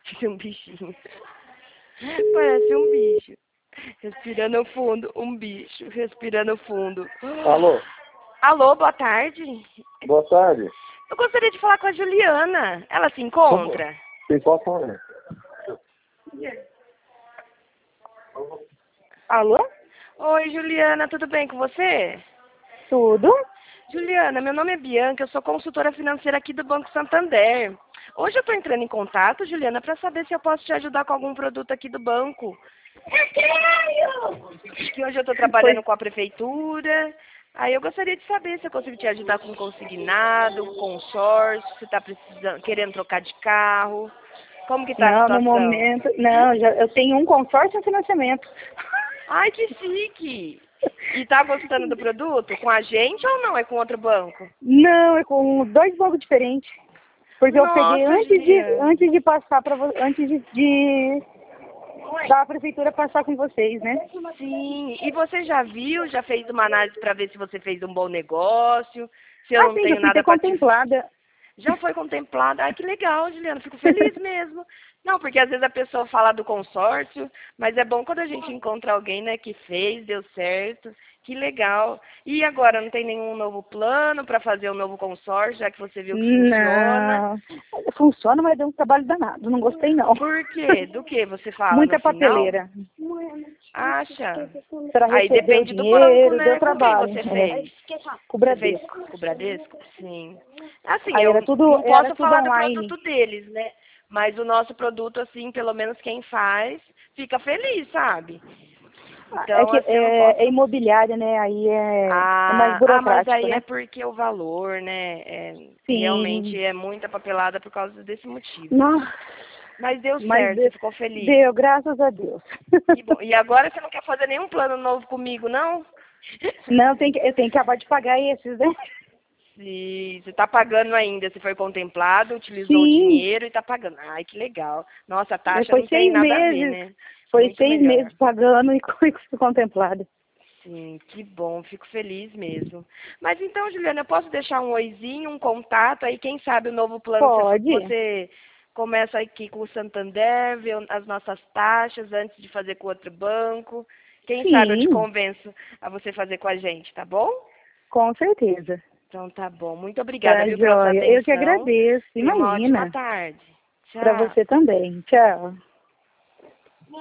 Parece um bichinho. Parece um bicho. Respirando fundo, um bicho. Respirando fundo. Alô? Alô, boa tarde. Boa tarde. Eu gostaria de falar com a Juliana. Ela se encontra? Sim, posso falar? Alô? Oi, Juliana, tudo bem com você? Tudo? Juliana, meu nome é Bianca, eu sou consultora financeira aqui do Banco Santander. Hoje eu estou entrando em contato, Juliana, para saber se eu posso te ajudar com algum produto aqui do banco. Que hoje eu estou trabalhando com a prefeitura. Aí eu gostaria de saber se eu consigo te ajudar com consignado, consórcio, se está precisando, querendo trocar de carro. Como que tá a Não, situação? no momento, não, eu tenho um consórcio e financiamento. Ai, que chique! E tá gostando do produto? Com a gente ou não? É com outro banco? Não, é com 2 bancos diferentes. Porque eu peguei Nossa, Juliana. antes de passar para antes de da prefeitura passar com vocês, né? Sim. E você já viu, já fez uma análise para ver se você fez um bom negócio? Se eu Ah, não sim, já tenho fui nada ter para te... contemplada. Já foi contemplada. Ai, que legal, Juliana. Fico feliz mesmo. Não, porque às vezes a pessoa fala do consórcio, mas é bom quando a gente encontra alguém, né, que fez, deu certo. Que legal. E agora, não tem nenhum novo plano para fazer um novo consórcio, já que você viu que funciona? Não, funciona, mas deu um trabalho danado. Não gostei, não. Por quê? Do que você fala no Muita final? papeleira. Acha? Para Aí receber o depende do banco, dinheiro, deu né? Com quem trabalho. você fez? Com o Você fez Bradesco. com o Bradesco? Sim. Assim, Aí eu não era posso tudo falar do online. produto deles, né? Mas o nosso produto, assim, pelo menos quem faz, fica feliz, sabe? É Então, que assim, eu não é posso... imobiliária, né? Aí é mais Mas burocrático, aí é né? porque o valor, né? Sim. Realmente é muita papelada por causa desse motivo. Nossa, Mas deu mas certo, você ficou feliz. deu, graças a Deus. Que bom. E agora você não quer fazer nenhum plano novo comigo, não? Não, eu tenho que acabar de pagar esses, né? Sim, você está pagando ainda. Você foi contemplado, utilizou o Sim, dinheiro e está pagando. Ai, que legal. Nossa, a taxa foi não tem 6 nada a ver, meses. né? Foi Muito 6 melhor. meses pagando e fui contemplada. Sim, que bom. Fico feliz mesmo. Mas então, Juliana, eu posso deixar um oizinho, um contato, aí quem sabe o novo plano Pode. você começa aqui com o Santander, vê as nossas taxas antes de fazer com outro banco. Quem sabe eu te Sim, convenço a você fazer com a gente, tá bom? com certeza. Então tá bom. Muito obrigada, Tá, viu, pela sua joia. Eu que atenção. agradeço. Tenha uma ótima Imagina. tarde. Para Tchau. você também. Tchau.